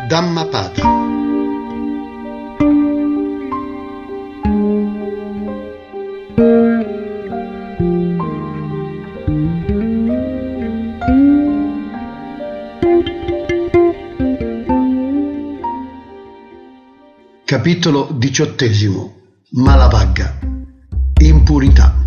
Dhammapada. Capitolo 18. Malavagga. Impurità.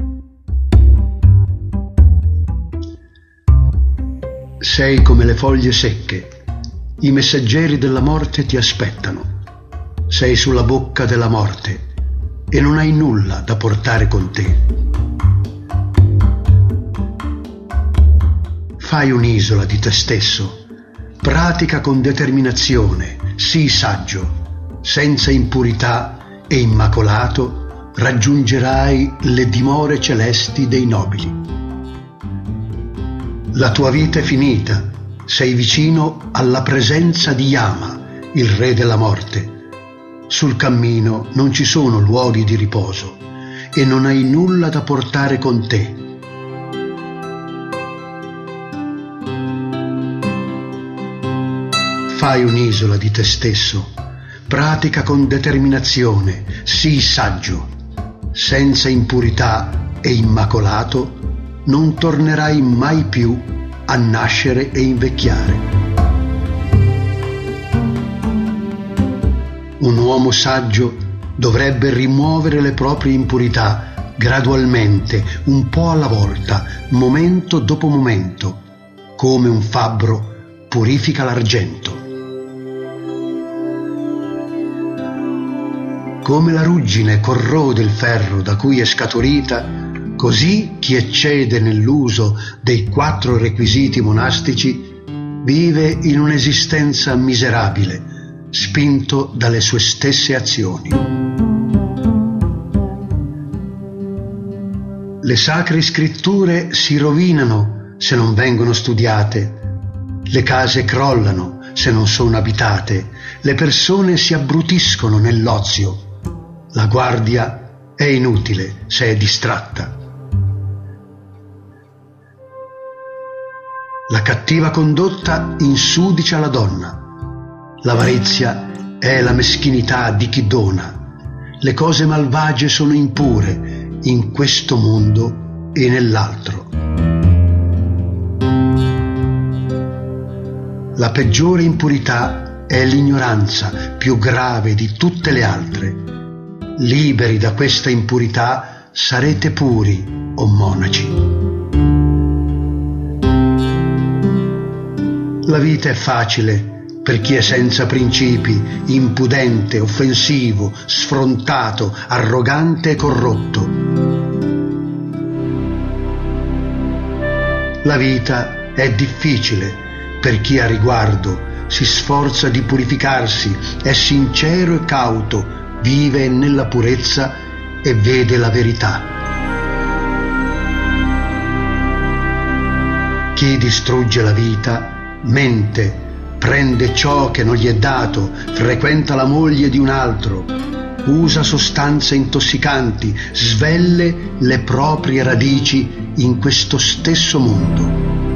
Sei come le foglie secche. I messaggeri della morte ti aspettano. Sei sulla bocca della morte e non hai nulla da portare con te. Fai un'isola di te stesso. Pratica con determinazione. Sii saggio. Senza impurità e immacolato raggiungerai le dimore celesti dei nobili. La tua vita è finita, sei vicino alla presenza di Yama, il re della morte. Sul cammino non ci sono luoghi di riposo e non hai nulla da portare con te. Fai un'isola di te stesso. Pratica con determinazione, sii saggio. Senza impurità e immacolato non tornerai mai più a nascere e invecchiare. Un uomo saggio dovrebbe rimuovere le proprie impurità gradualmente, un po' alla volta, momento dopo momento, come un fabbro purifica l'argento. Come la ruggine corrode il ferro da cui è scaturita, così chi eccede nell'uso dei 4 requisiti monastici vive in un'esistenza miserabile, spinto dalle sue stesse azioni. Le sacre scritture si rovinano se non vengono studiate, le case crollano se non sono abitate, le persone si abbrutiscono nell'ozio. La guardia è inutile se è distratta. La cattiva condotta insudicia la donna. L'avarizia è la meschinità di chi dona. Le cose malvagie sono impure in questo mondo e nell'altro. La peggiore impurità è l'ignoranza, più grave di tutte le altre. Liberi da questa impurità sarete puri, o monaci. La vita è facile per chi è senza principi, impudente, offensivo, sfrontato, arrogante e corrotto. La vita è difficile per chi ha riguardo, si sforza di purificarsi, è sincero e cauto, vive nella purezza e vede la verità. Chi distrugge la vita mente, prende ciò che non gli è dato, frequenta la moglie di un altro, usa sostanze intossicanti, svelle le proprie radici in questo stesso mondo.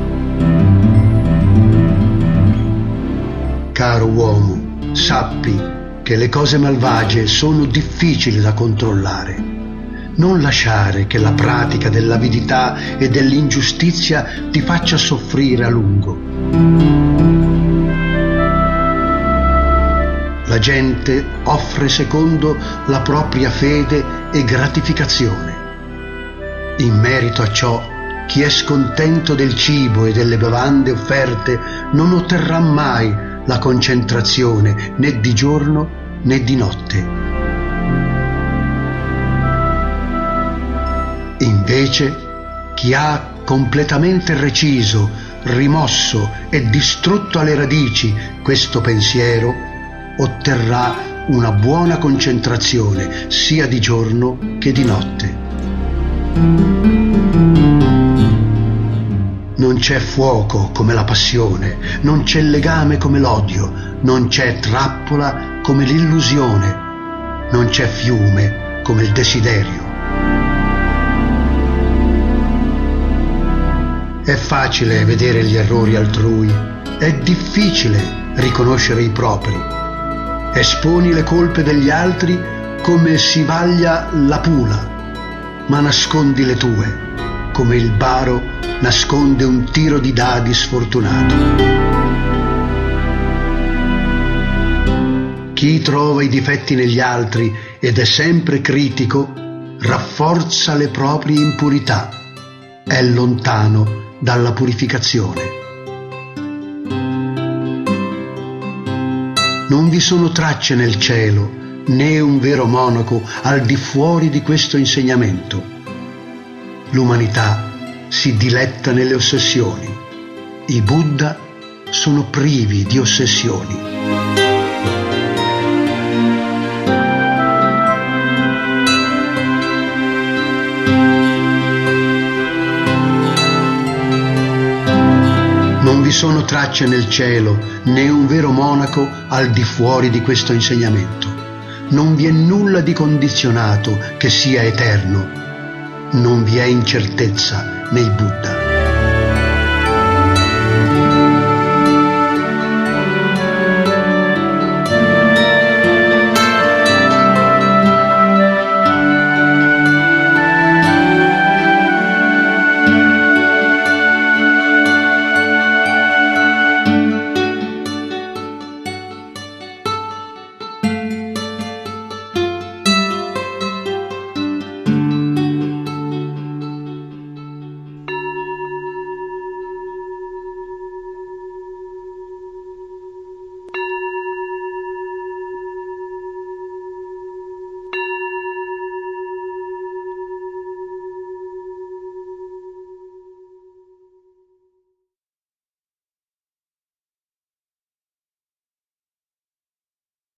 Caro uomo, sappi che le cose malvagie sono difficili da controllare. Non lasciare che la pratica dell'avidità e dell'ingiustizia ti faccia soffrire a lungo. La gente offre secondo la propria fede e gratificazione. In merito a ciò, chi è scontento del cibo e delle bevande offerte non otterrà mai la concentrazione né di giorno né di notte. Invece, chi ha completamente reciso, rimosso e distrutto alle radici questo pensiero, otterrà una buona concentrazione sia di giorno che di notte. Non c'è fuoco come la passione, non c'è legame come l'odio, non c'è trappola come l'illusione, non c'è fiume come il desiderio. È facile vedere gli errori altrui, È difficile riconoscere i propri. Esponi le colpe degli altri come si vaglia la pula, ma nascondi le tue, come il baro nasconde un tiro di dadi sfortunato. Chi trova i difetti negli altri ed è sempre critico, rafforza le proprie impurità, è lontano dalla purificazione. Non vi sono tracce nel cielo, né un vero monaco al di fuori di questo insegnamento. L'umanità si diletta nelle ossessioni. I Buddha sono privi di ossessioni. Non vi sono tracce nel cielo, né un vero monaco al di fuori di questo insegnamento. Non vi è nulla di condizionato che sia eterno. Non vi è incertezza nei Buddha.